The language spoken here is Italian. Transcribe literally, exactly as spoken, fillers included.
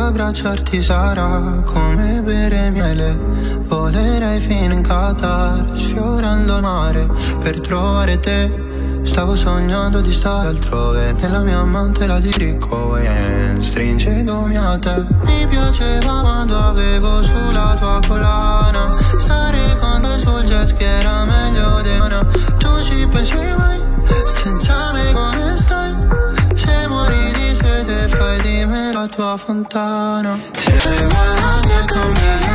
abbracciarti sarà come bere miele. Volerei fino in Qatar, sfiorando il mare per trovare te. Stavo sognando di stare altrove, nella mia mantela di Ricohen, stringendomi a te. Mi piaceva quando avevo sulla tua collana, stare con te sul jet ski era meglio di mana. Tu ci pensi mai, senza me come stai? Se muori di sete fai di me la tua fontana. Se vuoi anche con me